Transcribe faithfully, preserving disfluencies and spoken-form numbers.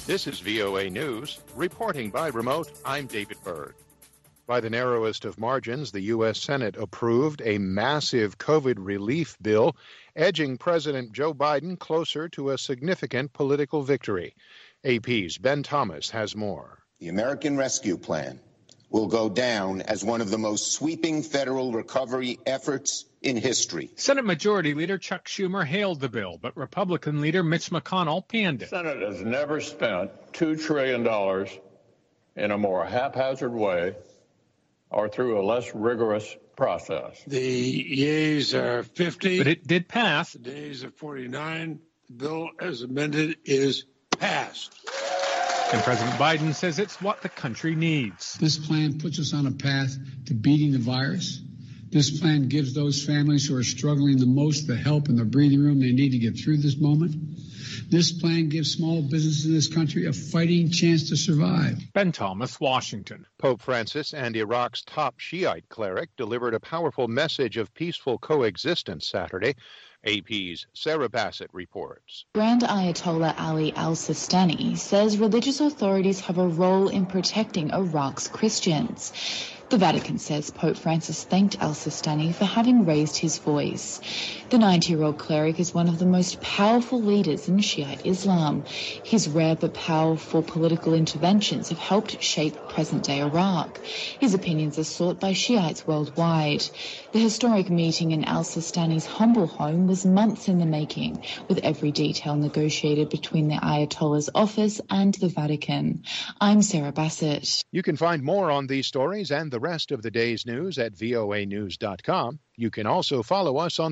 This is V O A News. Reporting by remote, I'm David Berg. By the narrowest of margins, the U S Senate approved a massive COVID relief bill, edging President Joe Biden closer to a significant political victory. A P's Ben Thomas has more. The American Rescue Plan will go down as one of the most sweeping federal recovery efforts in history. Senate Majority Leader Chuck Schumer hailed the bill, but Republican leader Mitch McConnell panned it. The Senate has never spent two trillion dollars in a more haphazard way or through a less rigorous process. The yeas are fifty. But it did pass. The nays are forty-nine. The bill as amended is passed. And President Biden says it's what the country needs. This plan puts us on a path to beating the virus. This plan gives those families who are struggling the most the help and the breathing room they need to get through this moment. This plan gives small businesses in this country a fighting chance to survive. Ben Thomas, Washington. Pope Francis and Iraq's top Shiite cleric delivered a powerful message of peaceful coexistence Saturday. A P's Sarah Bassett reports. Grand Ayatollah Ali al-Sistani says religious authorities have a role in protecting Iraq's Christians. The Vatican says Pope Francis thanked al-Sistani for having raised his voice. The ninety-year-old cleric is one of the most powerful leaders in Shiite Islam. His rare but powerful political interventions have helped shape present-day Iraq. His opinions are sought by Shiites worldwide. The historic meeting in al-Sistani's humble home was months in the making, with every detail negotiated between the Ayatollah's office and the Vatican. I'm Sarah Bassett. You can find more on these stories and the rest of the day's news at V O A news dot com. You can also follow us on